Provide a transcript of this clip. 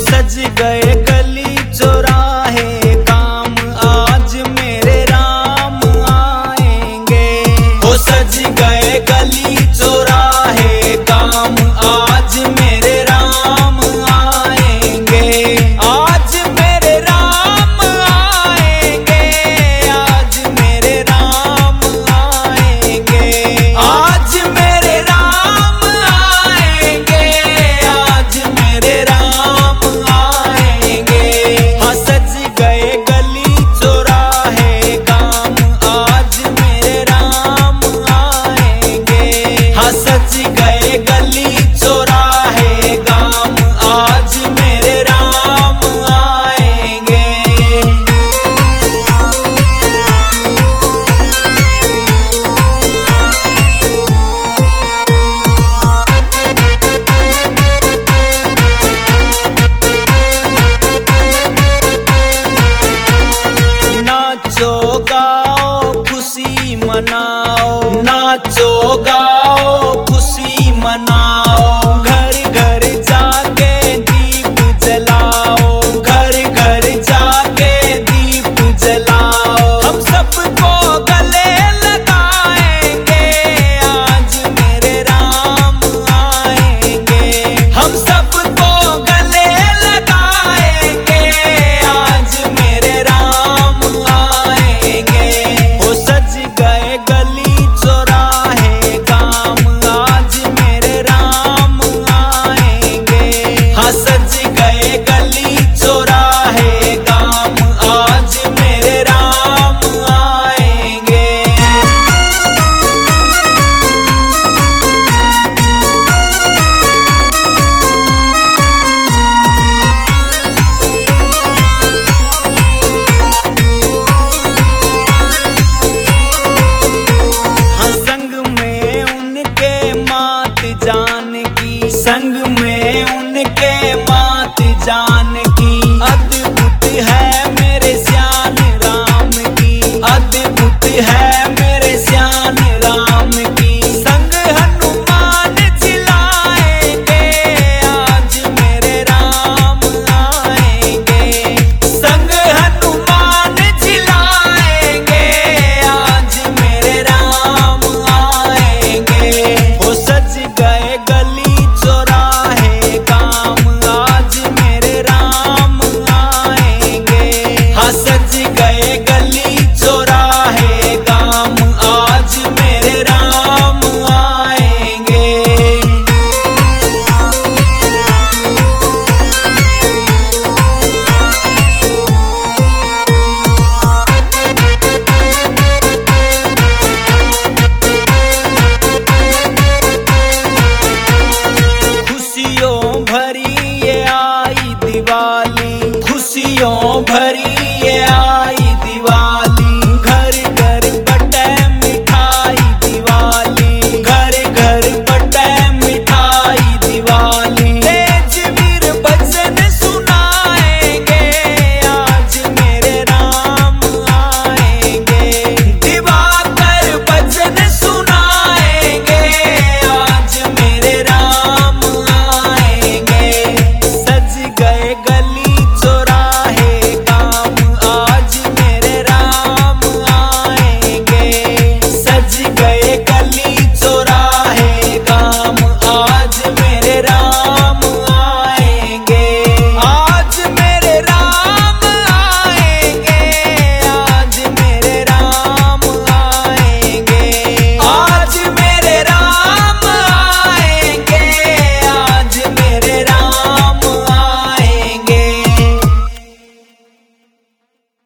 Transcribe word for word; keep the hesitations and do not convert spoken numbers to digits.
सज गए गली चौराहे काम आज मेरे राम आएंगे। हो सज गए गली चौराहे काम आज मेरे राम आएंगे। आज मेरे राम आएंगे, आज मेरे राम आएंगे। आज मेरे राम आएंगे, आज मेरे राम आएंगे। हाँ सज गए गली चौराहे काम आज मेरे राम आएंगे। हाँ सज गए गली चौराहे काम आज मेरे राम आएंगे। नाचो गाओ खुशी मनाओ, नाचो गाओ खुशी मनाओ। घर घर जाके दीप जलाओ, घर घर जाके दीप जलाओ। हम सबको गले लगाएंगे आज मेरे राम आएंगे। हम सबको गले लगाएंगे आज मेरे राम आएंगे। हो सज गए गली चौराहे काम आज मेरे राम आएंगे। हाँ सज गए गली चौराहे काम आज मेरे राम आएंगे। हाँ संग में उनके मात जानकी, संग में उनके मात जानकी। अद्भुत है मेरे श्याम राम की, अद्भुत है मेरे श्याम राम की। संग हनुमान जिलाएंगे आज मेरे राम आएंगे। संग हनुमान जिलाएंगे आज मेरे राम आएंगे। हो सज गए गली चौराहे काम आज मेरे राम आएंगे। हाँ सज गए गली चौराहे काम आज मेरे राम आएंगे। खुशियों भरी ये आई दिवाली, खुशियों भरी